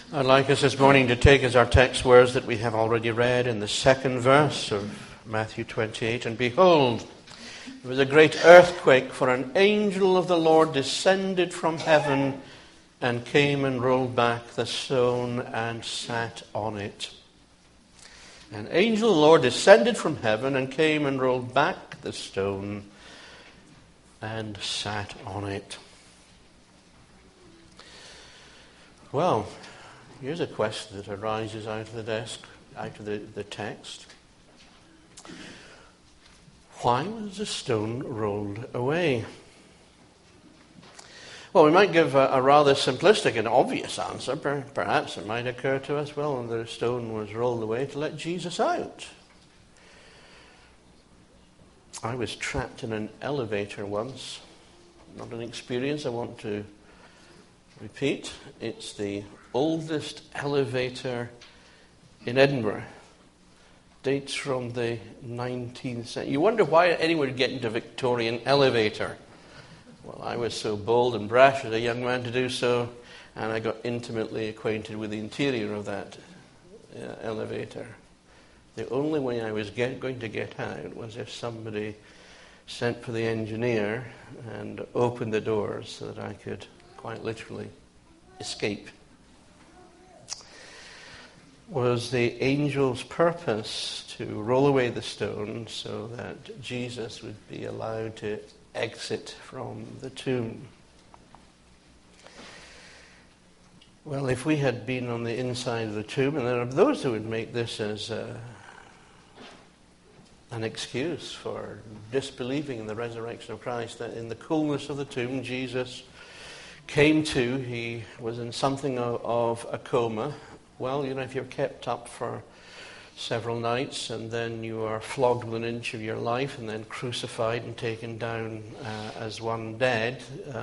I'd like us this morning to take as our text words that we have already read in the second verse of Matthew 28. And behold, there was a great earthquake, for an angel of the Lord descended from heaven and came and rolled back the stone and sat on it. An angel of the Lord descended from heaven and came and rolled back the stone and sat on it. Well, here's a question that arises out of the text. Why was the stone rolled away? Well, we might give a rather simplistic and obvious answer. Perhaps it might occur to us, well, the stone was rolled away to let Jesus out. I was trapped in an elevator once. Not an experience I want to repeat. It's the oldest elevator in Edinburgh. Dates from the 19th century. You wonder why anyone would get into a Victorian elevator. Well, I was so bold and brash as a young man to do so, and I got intimately acquainted with the interior of that elevator. The only way I was going to get out was if somebody sent for the engineer and opened the doors so that I could quite literally escape. Was the angel's purpose to roll away the stone so that Jesus would be allowed to exit from the tomb? Well, if we had been on the inside of the tomb, and there are those who would make this as an excuse for disbelieving in the resurrection of Christ, that in the coolness of the tomb Jesus came to, he was in something of a coma. Well, if you're kept up for several nights and then you are flogged with an inch of your life and then crucified and taken down as one dead,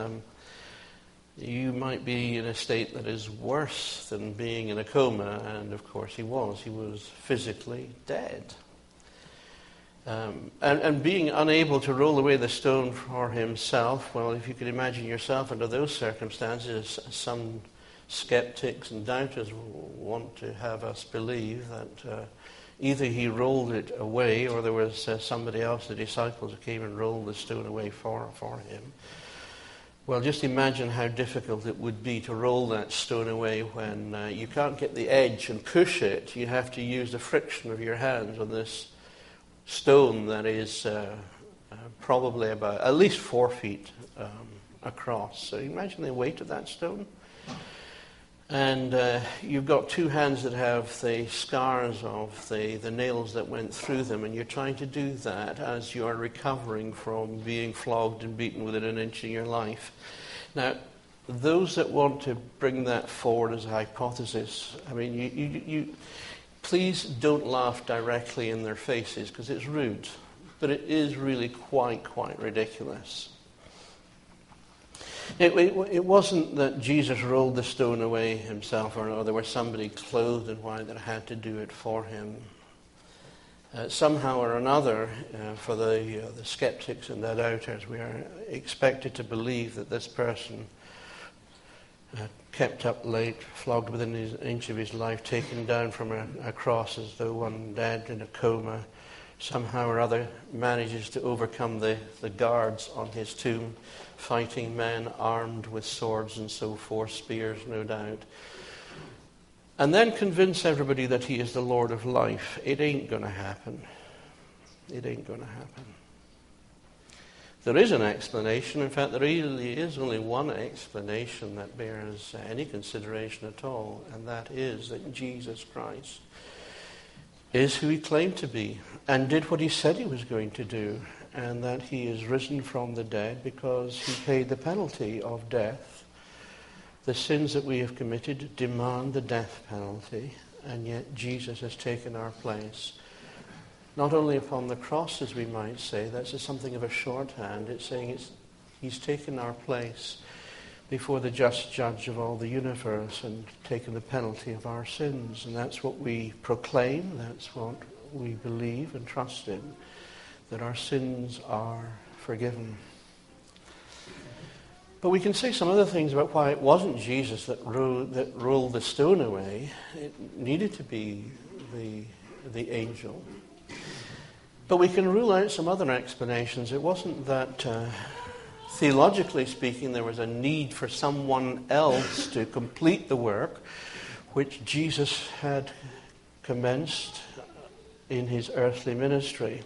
you might be in a state that is worse than being in a coma. And of course he was. He was physically dead. And being unable to roll away the stone for himself, well, if you could imagine yourself under those circumstances, some skeptics and doubters want to have us believe that either he rolled it away or there was somebody else, the disciples, who came and rolled the stone away for him. Well, just imagine how difficult it would be to roll that stone away when you can't get the edge and push it. You have to use the friction of your hands on this stone that is probably about at least 4 feet across. So imagine the weight of that stone. And you've got two hands that have the scars of the nails that went through them, and you're trying to do that as you are recovering from being flogged and beaten within an inch of your life. Now, those that want to bring that forward as a hypothesis, I mean, you please don't laugh directly in their faces, because it's rude, but it is really quite ridiculous. It wasn't that Jesus rolled the stone away himself, or there was somebody clothed in white that had to do it for him. Somehow or another, for the skeptics and the doubters, we are expected to believe that this person kept up late, flogged within an inch of his life, taken down from a cross as though one dead in a coma, somehow or other manages to overcome the guards on his tomb, fighting men armed with swords and so forth, spears no doubt, and then convince everybody that he is the Lord of life. It ain't going to happen. It ain't going to happen. There is an explanation. In fact, there really is only one explanation that bears any consideration at all, and that is that Jesus Christ is who he claimed to be and did what he said he was going to do, and that he is risen from the dead because he paid the penalty of death. The sins that we have committed demand the death penalty, and yet Jesus has taken our place. Not only upon the cross, as we might say, that's something of a shorthand. It's saying he's taken our place before the just judge of all the universe and taken the penalty of our sins. And that's what we proclaim, that's what we believe and trust in, that our sins are forgiven. But we can say some other things about why it wasn't Jesus that rolled the stone away. It needed to be the angel. But we can rule out some other explanations. It wasn't that, theologically speaking, there was a need for someone else to complete the work which Jesus had commenced in his earthly ministry.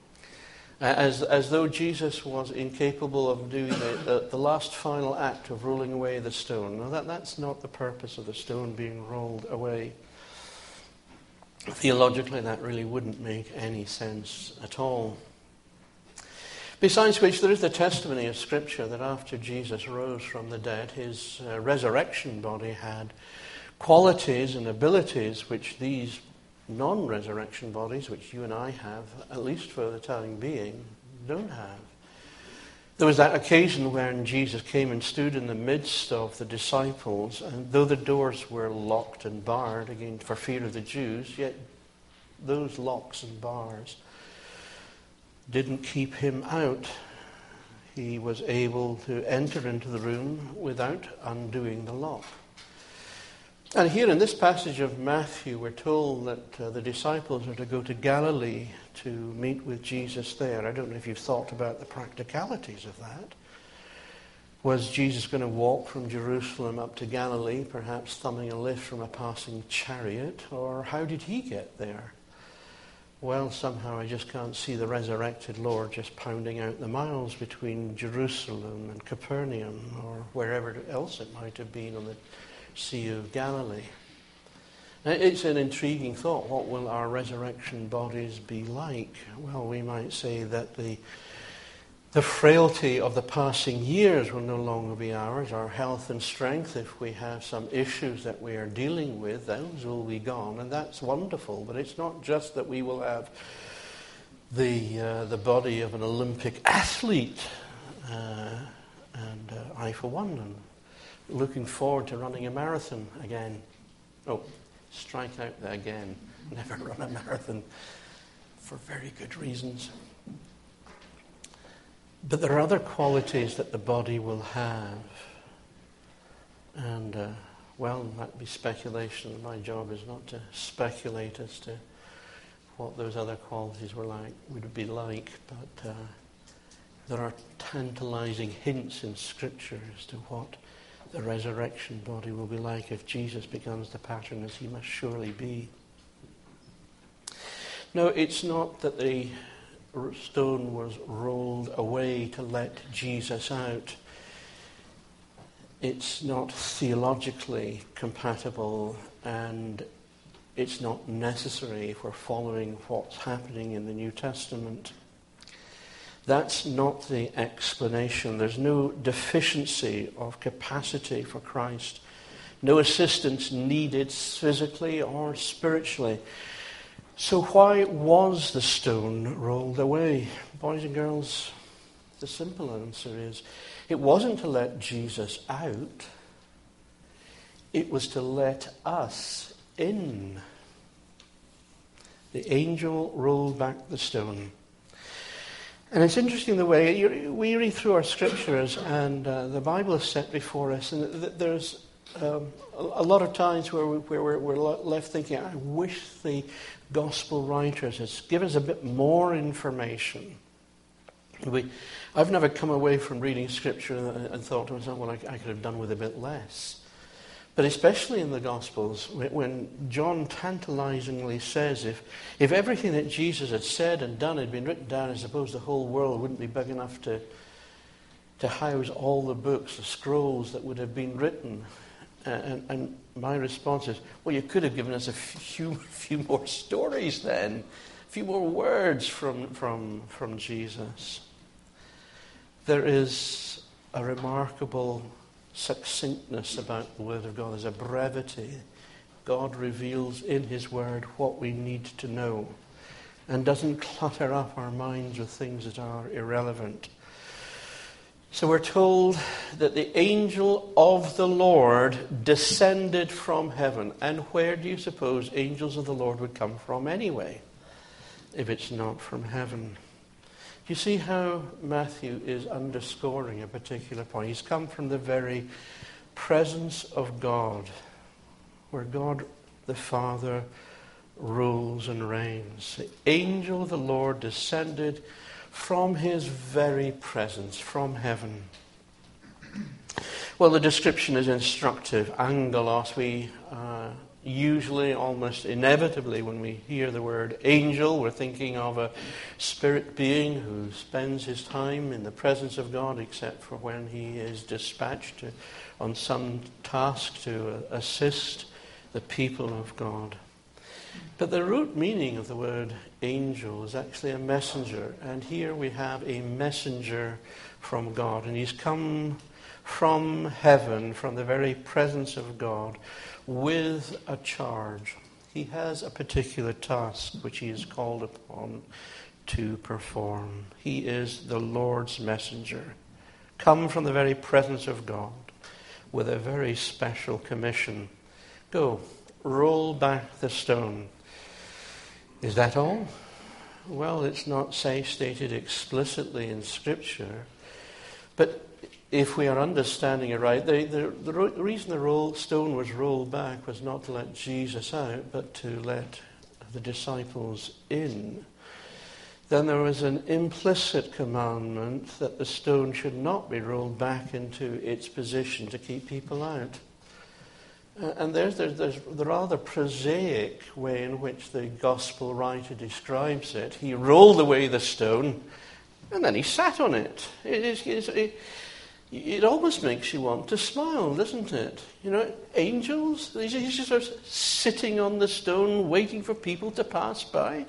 As though Jesus was incapable of doing the last final act of rolling away the stone. Now that's not the purpose of the stone being rolled away. Theologically, that really wouldn't make any sense at all. Besides which, there is the testimony of Scripture that after Jesus rose from the dead, his resurrection body had qualities and abilities which these non-resurrection bodies, which you and I have, at least for the time being, don't have. There was that occasion when Jesus came and stood in the midst of the disciples, and though the doors were locked and barred, again for fear of the Jews, yet those locks and bars didn't keep him out. He was able to enter into the room without undoing the lock. And here in this passage of Matthew, we're told that the disciples are to go to Galilee to meet with Jesus there. I don't know if you've thought about the practicalities of that. Was Jesus going to walk from Jerusalem up to Galilee, perhaps thumbing a lift from a passing chariot? Or how did he get there? Well, somehow I just can't see the resurrected Lord just pounding out the miles between Jerusalem and Capernaum or wherever else it might have been on the Sea of Galilee. Now, it's an intriguing thought. What will our resurrection bodies be like? Well, we might say that the frailty of the passing years will no longer be ours. Our health and strength, if we have some issues that we are dealing with, those will be gone, and that's wonderful. But it's not just that we will have the body of an Olympic athlete, and I, for one, am looking forward to running a marathon again. Oh, strike out there again. Never run a marathon for very good reasons. But there are other qualities that the body will have. And, well, that'd be speculation. My job is not to speculate as to what those other qualities would be like. But there are tantalizing hints in Scripture as to what the resurrection body will be like if Jesus becomes the pattern, as he must surely be. No, it's not that the stone was rolled away to let Jesus out. It's not theologically compatible, and it's not necessary if we're following what's happening in the New Testament. That's not the explanation. There's no deficiency of capacity for Christ. No assistance needed physically or spiritually. So why was the stone rolled away? Boys and girls, the simple answer is, it wasn't to let Jesus out. It was to let us in. The angel rolled back the stone. And it's interesting the way we read through our scriptures, and the Bible is set before us, and there's a lot of times where we're left thinking, I wish the gospel writers had given us a bit more information. I've never come away from reading scripture and thought to myself, well, I could have done with a bit less. But especially in the Gospels, when John tantalizingly says, if everything that Jesus had said and done had been written down, I suppose the whole world wouldn't be big enough to house all the books, the scrolls that would have been written. And my response is, well, you could have given us a few more stories then, a few more words from Jesus. There is a remarkable succinctness about the Word of God. There's a brevity. God reveals in His Word what we need to know and doesn't clutter up our minds with things that are irrelevant. So we're told that the angel of the Lord descended from heaven. And where do you suppose angels of the Lord would come from anyway, if it's not from heaven? You see how Matthew is underscoring a particular point. He's come from the very presence of God, where God the Father rules and reigns. The angel of the Lord descended from his very presence, from heaven. Well, the description is instructive. Angelos, we usually, almost inevitably, when we hear the word angel, we're thinking of a spirit being who spends his time in the presence of God, except for when he is dispatched on some task to assist the people of God. But the root meaning of the word angel is actually a messenger. And here we have a messenger from God. And he's come from heaven, from the very presence of God, with a charge. He has a particular task which he is called upon to perform. He is the Lord's messenger, come from the very presence of God, with a very special commission. Go, roll back the stone. Is that all? Well, it's not stated explicitly in Scripture, but if we are understanding it right, the reason the stone was rolled back was not to let Jesus out, but to let the disciples in. Then there was an implicit commandment that the stone should not be rolled back into its position to keep people out. And there's the rather prosaic way in which the gospel writer describes it. He rolled away the stone, and then he sat on it. It almost makes you want to smile, doesn't it? You know, angels, he's just sort of sitting on the stone waiting for people to pass by.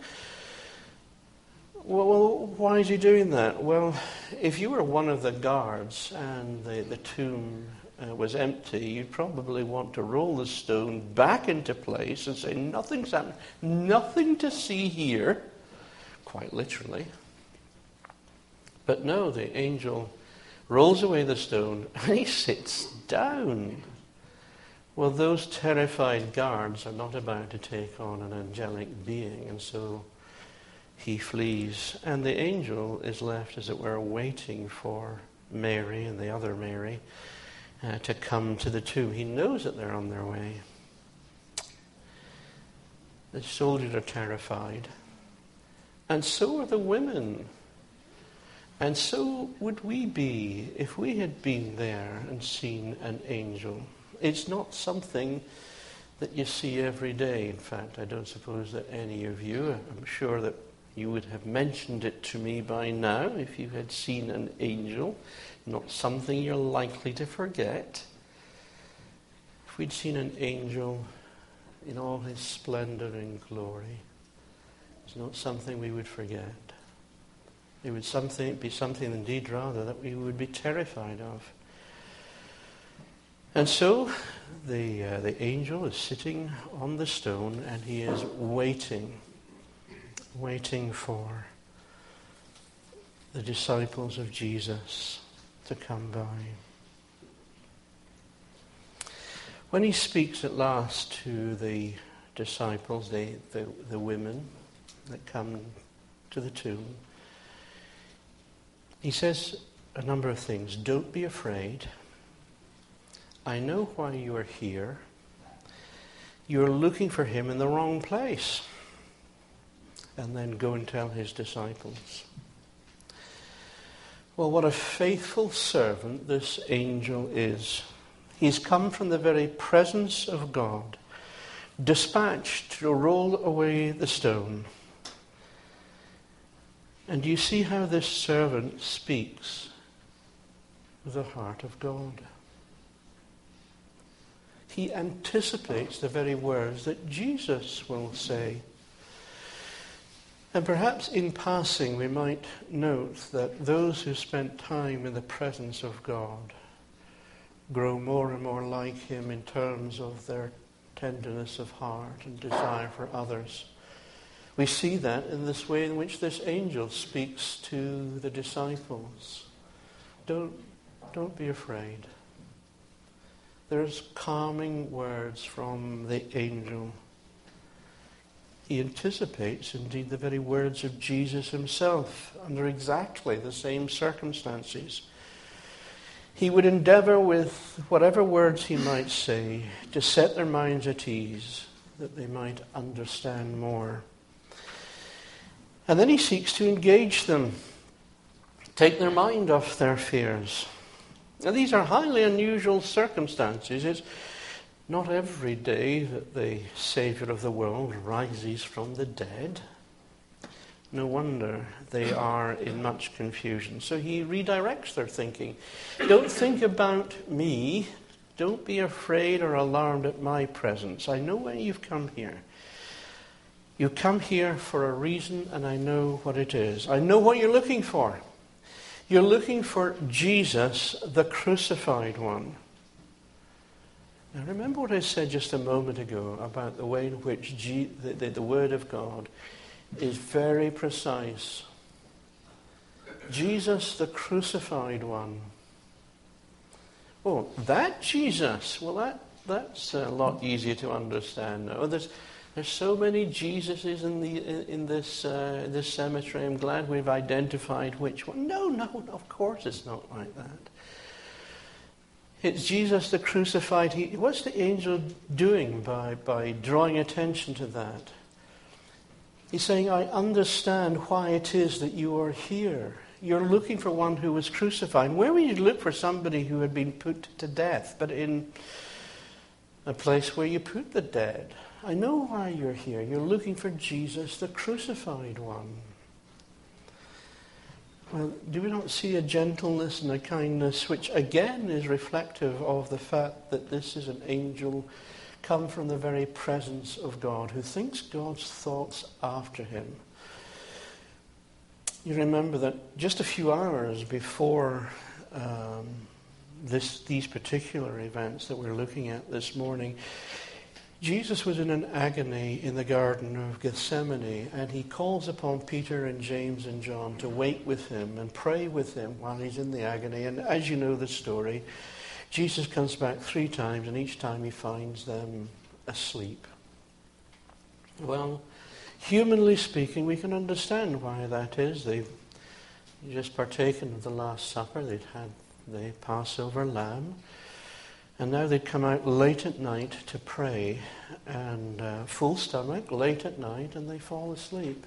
Well, why is he doing that? Well, if you were one of the guards and the tomb was empty, you'd probably want to roll the stone back into place and say, nothing's happened, nothing to see here, quite literally. But no, the angel rolls away the stone, and he sits down. Well, those terrified guards are not about to take on an angelic being, and so he flees. And the angel is left, as it were, waiting for Mary and the other Mary to come to the tomb. He knows that they're on their way. The soldiers are terrified, and so are the women. And so would we be if we had been there and seen an angel. It's not something that you see every day. In fact, I don't suppose that any of you, I'm sure that you would have mentioned it to me by now if you had seen an angel. Not something you're likely to forget. If we'd seen an angel in all his splendor and glory, it's not something we would forget. It would be something indeed rather that we would be terrified of. And so the angel is sitting on the stone, and he is waiting for the disciples of Jesus to come by. When he speaks at last to the disciples, the women that come to the tomb, he says a number of things. Don't be afraid. I know why you are here. You are looking for him in the wrong place. And then go and tell his disciples. Well, what a faithful servant this angel is. He's come from the very presence of God, dispatched to roll away the stone. And you see how this servant speaks with the heart of God. He anticipates the very words that Jesus will say. And perhaps in passing we might note that those who spent time in the presence of God grow more and more like him in terms of their tenderness of heart and desire for others. We see that in this way in which this angel speaks to the disciples. Don't be afraid. There's calming words from the angel. he anticipates, indeed, the very words of Jesus himself under exactly the same circumstances. He would endeavor with whatever words he might say to set their minds at ease, that they might understand more. And then he seeks to engage them, take their mind off their fears. Now, these are highly unusual circumstances. It's not every day that the Saviour of the world rises from the dead. No wonder they are in much confusion. So he redirects their thinking. Don't think about me. Don't be afraid or alarmed at my presence. I know why you've come here. You come here for a reason, and I know what it is. I know what you're looking for. You're looking for Jesus, the crucified one. Now remember what I said just a moment ago about the way in which the Word of God is very precise. Jesus, the crucified one. Oh, that Jesus. Well, that's a lot easier to understand now. There's so many Jesuses in this cemetery. I'm glad we've identified which one. No, of course it's not like that. It's Jesus the crucified. What's the angel doing by drawing attention to that? He's saying, I understand why it is that you are here. You're looking for one who was crucified. Where would you look for somebody who had been put to death, but in a place where you put the dead? I know why you're here. You're looking for Jesus, the crucified one. Well, do we not see a gentleness and a kindness which again is reflective of the fact that this is an angel come from the very presence of God, who thinks God's thoughts after him? You remember that just a few hours before these particular events that we're looking at this morning, Jesus was in an agony in the Garden of Gethsemane, and he calls upon Peter and James and John to wait with him and pray with him while he's in the agony. And as you know the story, Jesus comes back 3 times, and each time he finds them asleep. Well, humanly speaking, we can understand why that is. They've just partaken of the Last Supper. They'd had the Passover lamb. And now they'd come out late at night to pray, and full stomach, late at night, and they fall asleep.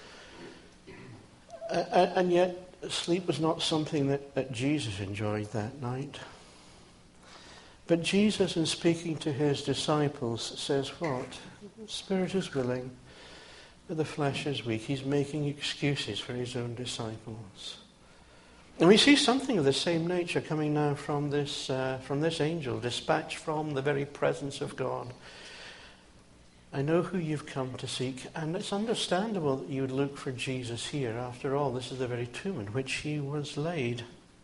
And yet, sleep was not something that Jesus enjoyed that night. But Jesus, in speaking to his disciples, says what? The spirit is willing, but the flesh is weak. He's making excuses for his own disciples. And we see something of the same nature coming now from this angel, dispatched from the very presence of God. I know who you've come to seek, and it's understandable that you would look for Jesus here. After all, this is the very tomb in which he was laid.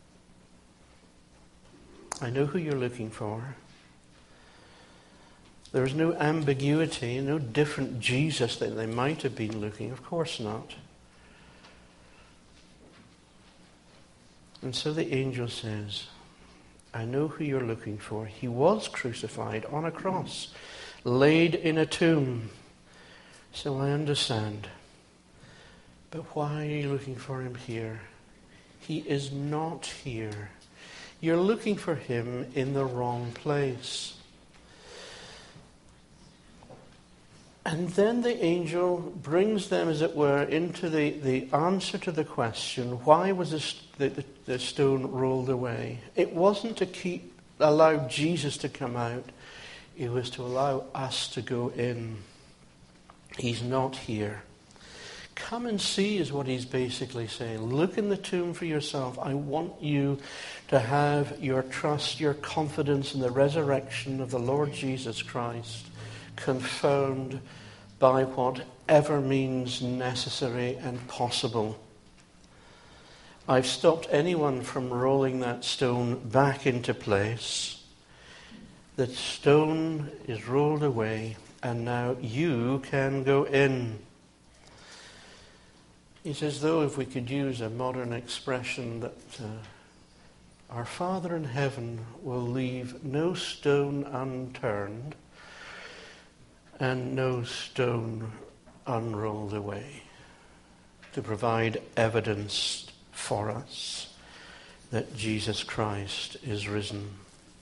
I know who you're looking for. There is no ambiguity, no different Jesus that they might have been looking. Of course not. And so the angel says, I know who you're looking for. He was crucified on a cross, laid in a tomb. So I understand. But why are you looking for him here? He is not here. You're looking for him in the wrong place. And then the angel brings them, as it were, into the answer to the question, why was the stone rolled away? It wasn't to allow Jesus to come out. It was to allow us to go in. He's not here. Come and see is what he's basically saying. Look in the tomb for yourself. I want you to have your trust, your confidence in the resurrection of the Lord Jesus Christ confirmed by whatever means necessary and possible. I've stopped anyone from rolling that stone back into place. The stone is rolled away, and now you can go in. It's as though, if we could use a modern expression, that our Father in heaven will leave no stone unturned and no stone unrolled away to provide evidence for us that Jesus Christ is risen,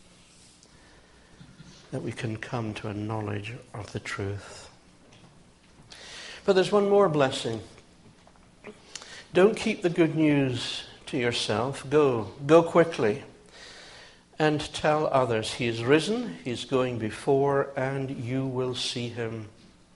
that we can come to a knowledge of the truth. But there's one more blessing. Don't keep the good news to yourself. Go quickly and tell others he is risen, he is going before, and you will see him.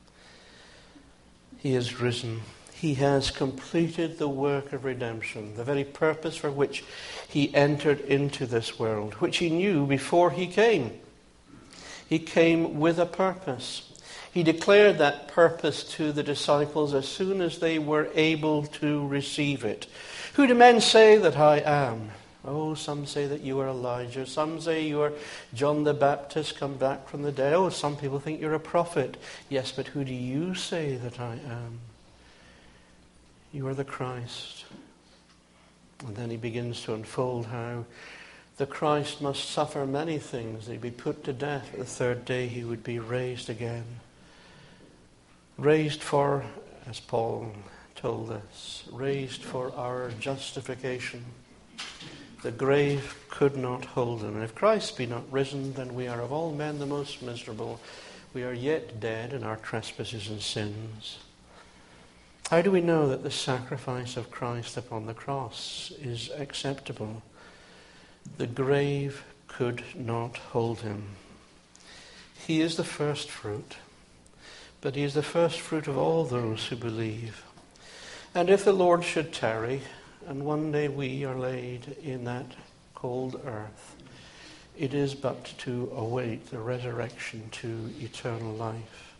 He is risen. He has completed the work of redemption, the very purpose for which he entered into this world, which he knew before he came. He came with a purpose. He declared that purpose to the disciples as soon as they were able to receive it. Who do men say that I am? Oh, some say that you are Elijah. Some say you are John the Baptist come back from the dead. Oh, some people think you're a prophet. Yes, but who do you say that I am? You are the Christ. And then he begins to unfold how the Christ must suffer many things. He'd be put to death. The third day he would be raised again. Raised for, as Paul told us, raised for our justification. The grave could not hold him. And if Christ be not risen, then we are of all men the most miserable. We are yet dead in our trespasses and sins. How do we know that the sacrifice of Christ upon the cross is acceptable? The grave could not hold him. He is the first fruit, but he is the first fruit of all those who believe. And if the Lord should tarry, and one day we are laid in that cold earth, it is but to await the resurrection to eternal life.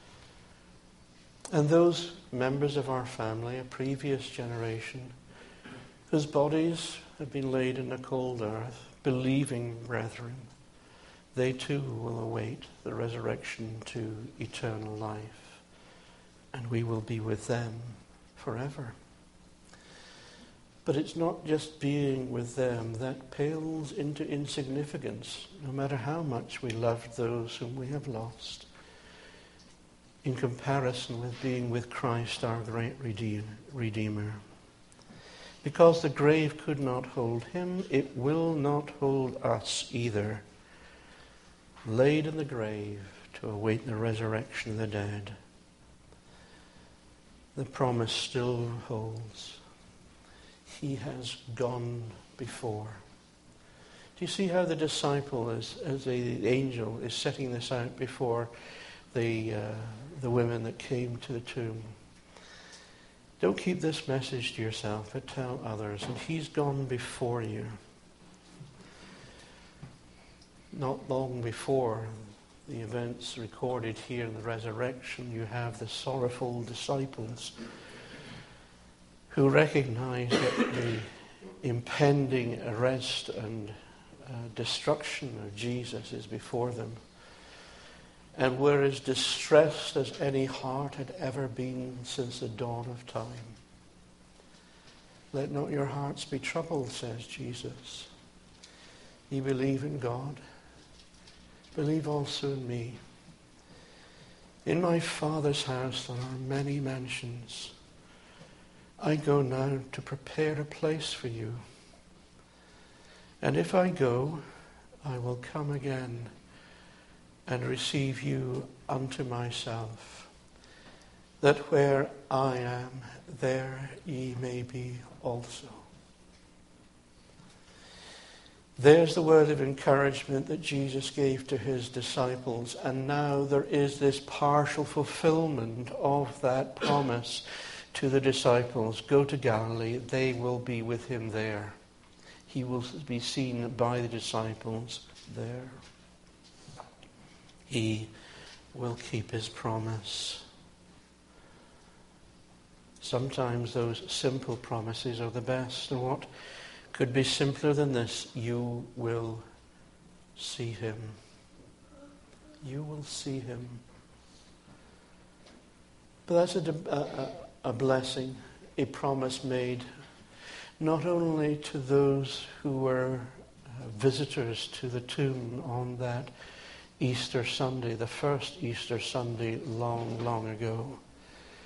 And those members of our family, a previous generation, whose bodies have been laid in the cold earth, believing brethren, they too will await the resurrection to eternal life, and we will be with them forever. But it's not just being with them that pales into insignificance, no matter how much we loved those whom we have lost, in comparison with being with Christ, our great Redeemer. Because the grave could not hold him, it will not hold us either. Laid in the grave to await the resurrection of the dead. The promise still holds. He has gone before. Do you see how the disciple, as the angel, is setting this out before the women that came to the tomb? Don't keep this message to yourself, but tell others. And he's gone before you. Not long before the events recorded here in the resurrection, you have the sorrowful disciples who recognize that the impending arrest and destruction of Jesus is before them, and were as distressed as any heart had ever been since the dawn of time. Let not your hearts be troubled, says Jesus. Ye believe in God, believe also in me. In my Father's house there are many mansions. I go now to prepare a place for you. And if I go, I will come again and receive you unto myself, that where I am, there ye may be also. There's the word of encouragement that Jesus gave to his disciples, and now there is this partial fulfillment of that promise to the disciples. Go to Galilee, they will be with him there. He will be seen by the disciples there. He will keep his promise. Sometimes those simple promises are the best. And what could be simpler than this? You will see him. You will see him. But that's a blessing, a promise made not only to those who were visitors to the tomb on that Easter Sunday, the first Easter Sunday long, long ago,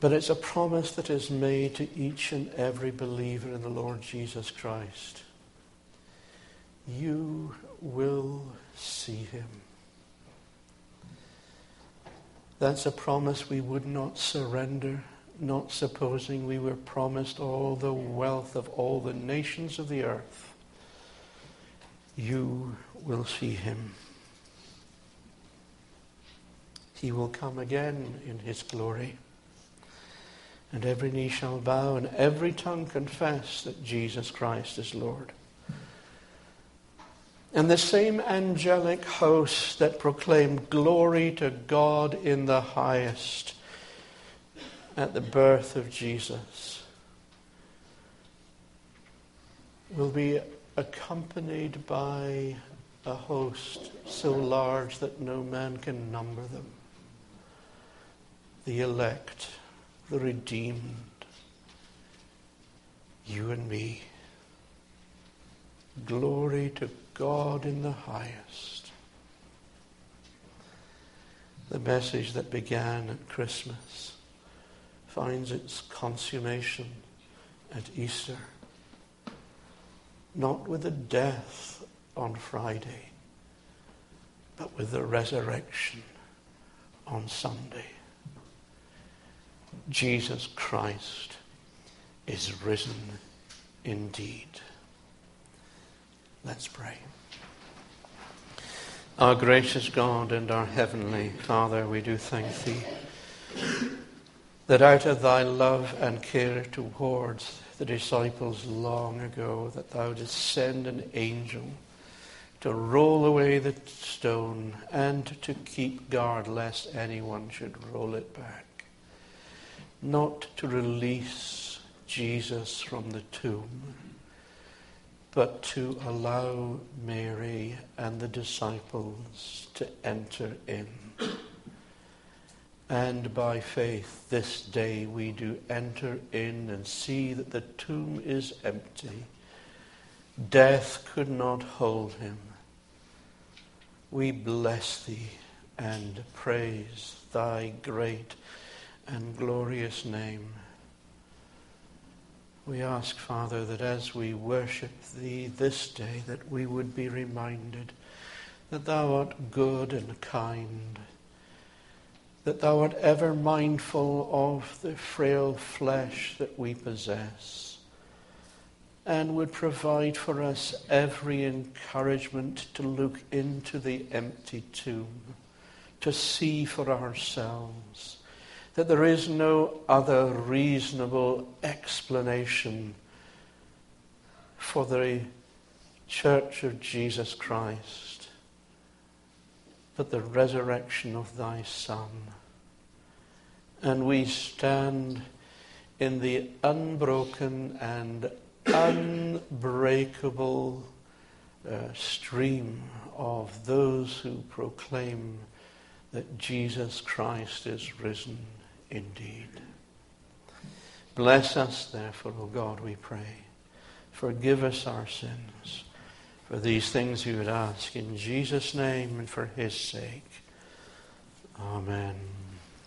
But it's a promise that is made to each and every believer in the Lord Jesus Christ. You will see him. That's a promise we would not surrender, not supposing we were promised all the wealth of all the nations of the earth. You will see him. He will come again in his glory. And every knee shall bow and every tongue confess that Jesus Christ is Lord. And the same angelic host that proclaimed glory to God in the highest at the birth of Jesus will be accompanied by a host so large that no man can number them. The elect, the redeemed, you and me. Glory to God in the highest. The message that began at Christmas finds its consummation at Easter. Not with the death on Friday, but with the resurrection on Sunday. Jesus Christ is risen indeed. Let's pray. Our gracious God and our heavenly Father, we do thank thee that out of thy love and care towards the disciples long ago, that thou didst send an angel to roll away the stone and to keep guard lest anyone should roll it back. Not to release Jesus from the tomb, but to allow Mary and the disciples to enter in. And by faith this day we do enter in and see that the tomb is empty. Death could not hold him. We bless thee and praise thy great and glorious name. We ask, Father, that as we worship thee this day, that we would be reminded that thou art good and kind, that thou art ever mindful of the frail flesh that we possess, and would provide for us every encouragement to look into the empty tomb, to see for ourselves that there is no other reasonable explanation for the Church of Jesus Christ but the resurrection of thy Son. And we stand in the unbroken and unbreakable stream of those who proclaim that Jesus Christ is risen indeed. Bless us, therefore, O God, we pray. Forgive us our sins. For these things we would ask in Jesus' name and for his sake. Amen.